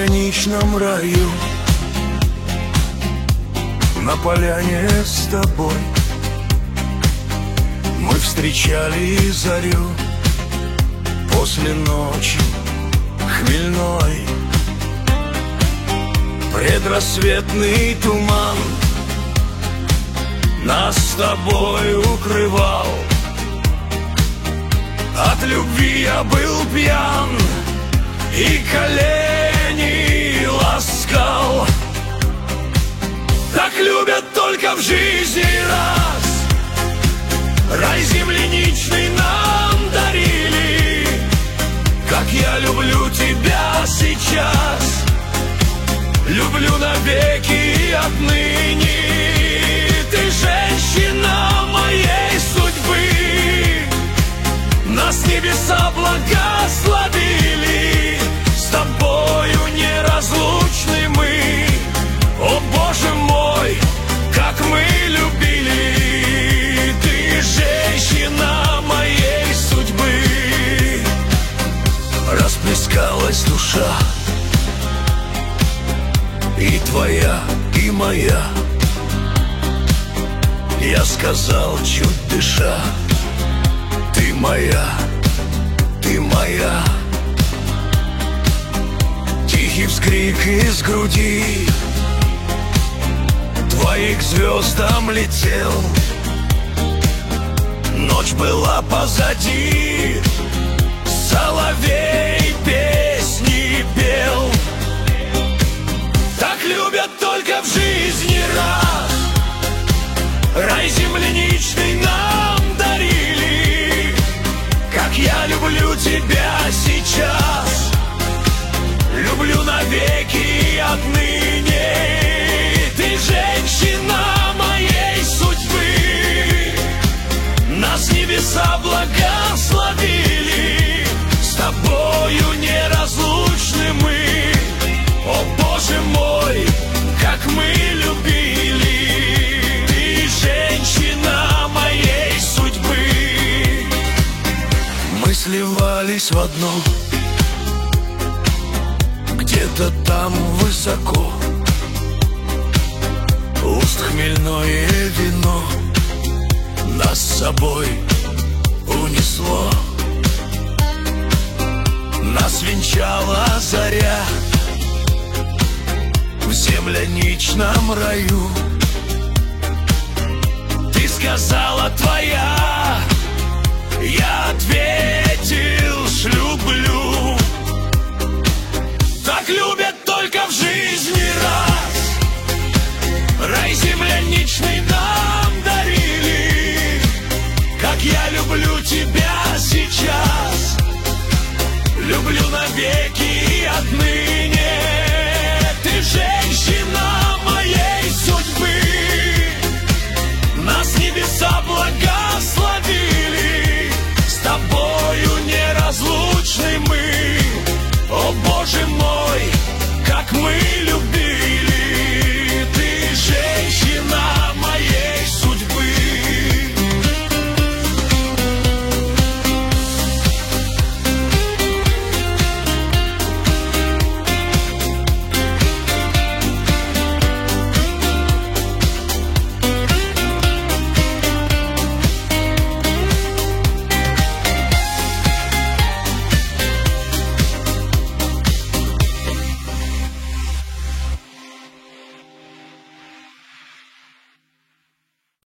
земляничном раю, на поляне с тобой мы встречали зарю после ночи хмельной. Предрассветный туман нас с тобой укрывал. От любви я был пьян и колени ласкал. Так любят только в жизни раз. Рай земляничный нам дарили, как я люблю тебя сейчас. Люблю навеки отныне. Ты женщина моей судьбы. Нас небеса благословили, с тобою неразлучны мы. О, Боже мой, как мы любили. Ты женщина моей судьбы. Расплескалась душа, и твоя, и моя. Я сказал, чуть дыша: ты моя, ты моя. Тихий вскрик из груди твоих звездам летел. Ночь была позади, соловей песни пел. Так любят только в жизни раз. Рай земляничный нам дарили, как я люблю тебя сейчас. Люблю навеки отныне. Ты женщина моей судьбы. Нас небеса благословили, с тобою неразлучны мы. О, Боже мой, как мы любили. Ты женщина моей судьбы. Мы сливались в одно, где-то там высоко. Уст хмельное вино нас с собой унесло. Нас венчала заря в земляничном раю. Ты сказала твоя, я ответил, люблю. Так любят только в жизни раз. Рай земляничный